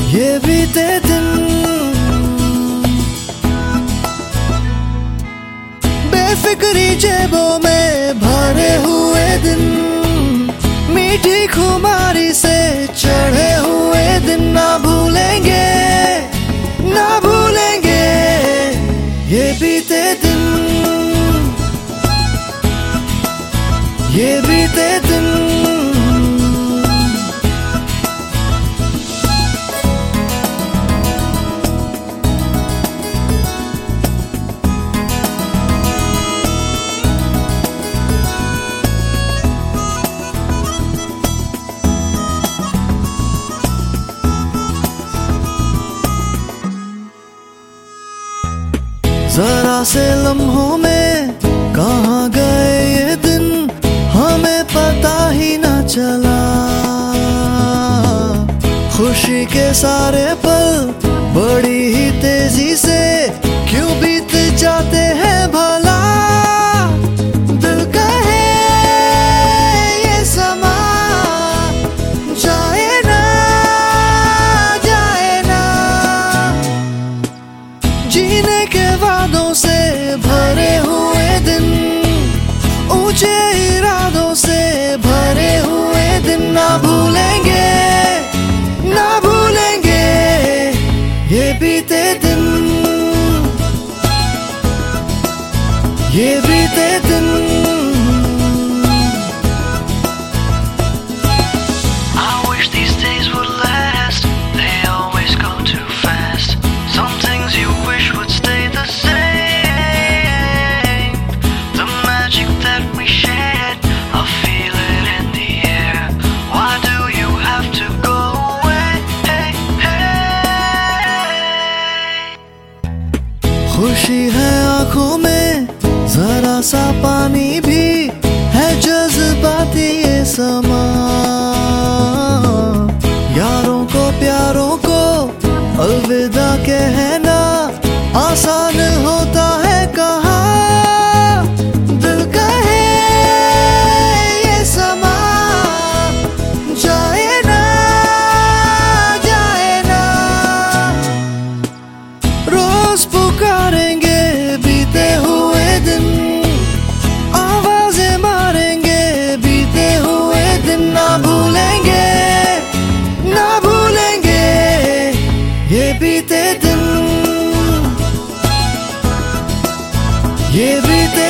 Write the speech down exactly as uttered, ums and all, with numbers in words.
ये बीते दिन बेफिक्री जेबों में भरे हुए दिन, मीठी खुमारी से चढ़े हुए दिन ना भूलेंगे, ना भूलेंगे ये बीते दिन, ये बीते दिन। जरा से लम्हों में कहाँ गए ये दिन, हमें पता ही न चला। खुशी के सारे पल बड़ी ही तेजी से क्यों बीत जाते हैं भला। दिल कहे ये समा जाए ना, जाए ना। जीने के वादों से भरे हुए दिन, ऊंचे इरादों से भरे हुए दिन ना भूलेंगे, ना भूलेंगे ये बीते दिन, ये बीते दिन। I wish these days would last, they always go too fast. Some things you wish would stay the same. The magic that we shared, I feel it in the air. Why do you have to go away? Hey, hey. खुशी है आंखों में जरा सा पानी भी है, जज्बाती ये समा। यारों को प्यारों को अलविदा कहना आसान होता है कहाँ। दिल कहे ये समा जाए ना, जाए ना। रोज पुकारेंगे बीते हुए दिन, आवाजें मारेंगे बीते हुए दिन ना भूलेंगे, ना भूलेंगे ये बीते दिन, ये बीते